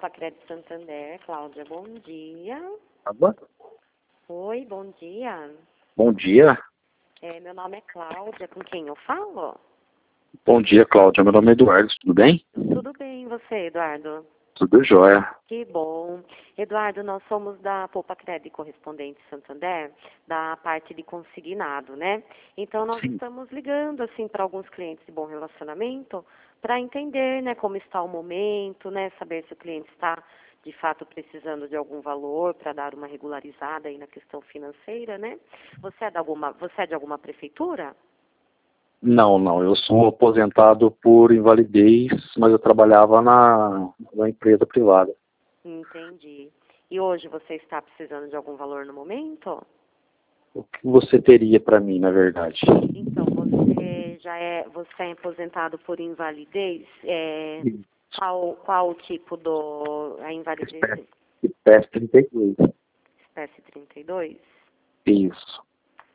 Poupa Crédito Santander, Cláudia, bom dia. Alô? Oi, bom dia. Bom dia. Meu nome é Cláudia, com quem eu falo? Bom dia, Cláudia. Meu nome é Eduardo, tudo bem? Tudo bem, e você, Eduardo? Tudo jóia. Que bom. Eduardo, nós somos da Poupa Crédito Correspondente Santander, da parte de consignado, né? Então, nós Sim. estamos ligando, assim, para alguns clientes de bom relacionamento, para entender, né, como está o momento, né, saber se o cliente está, de fato, precisando de algum valor para dar uma regularizada aí na questão financeira, né? Você é de alguma prefeitura? Não. Eu sou aposentado por invalidez, mas eu trabalhava na empresa privada. Entendi. E hoje você está precisando de algum valor no momento? O que você teria para mim, na verdade? Então, você é aposentado por invalidez? Isso. Qual o tipo a invalidez? Espécie 32. Espécie 32? Isso.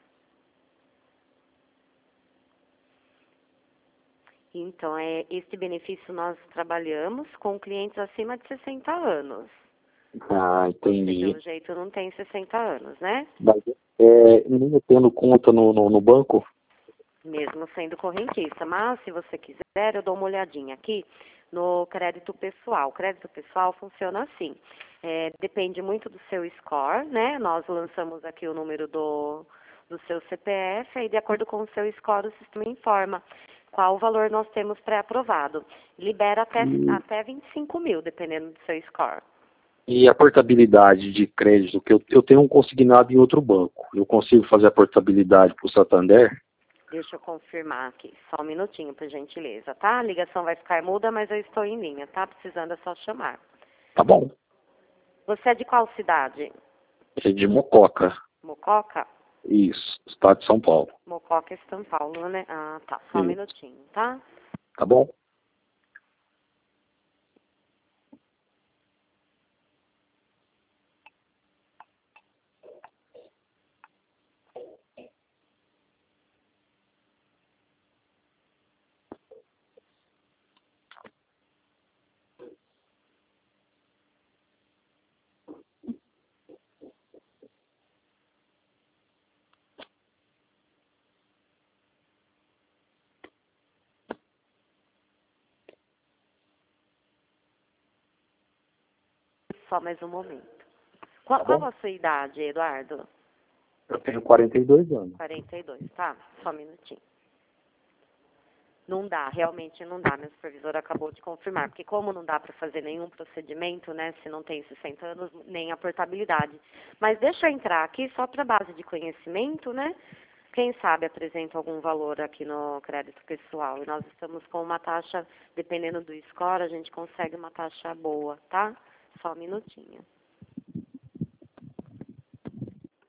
Então, este benefício nós trabalhamos com clientes acima de 60 anos. Ah, Você, entendi. pelo jeito, não tem 60 anos, né? Mas, mesmo tendo conta no banco? Mesmo sendo correntista. Mas, se você quiser, eu dou uma olhadinha aqui no crédito pessoal. O crédito pessoal funciona assim. Depende muito do seu score, né? Nós lançamos aqui o número do seu CPF, e de acordo com o seu score, o sistema informa qual o valor nós temos pré-aprovado. Libera até 25 mil, dependendo do seu score. E a portabilidade de crédito, que eu tenho um consignado em outro banco. Eu consigo fazer a portabilidade para o Santander? Deixa eu confirmar aqui, só um minutinho, por gentileza, tá? A ligação vai ficar muda, mas eu estou em linha, tá? Precisando é só chamar. Tá bom. Você é de qual cidade? É de Mococa. Mococa? Isso, estado de São Paulo. Mococa é São Paulo, né? Ah, tá. Só um Sim. minutinho, tá? Tá bom? Só mais um momento. Tá Qual bom? a sua idade, Eduardo? Eu tenho 42 anos. 42, tá? Só um minutinho. Não dá, realmente não dá. Minha supervisora acabou de confirmar, porque como não dá para fazer nenhum procedimento, né, se não tem 60 anos, nem a portabilidade. Mas deixa eu entrar aqui só para base de conhecimento, né? Quem sabe apresenta algum valor aqui no crédito pessoal. E nós estamos com uma taxa, dependendo do score, a gente consegue uma taxa boa, tá? Só um minutinho.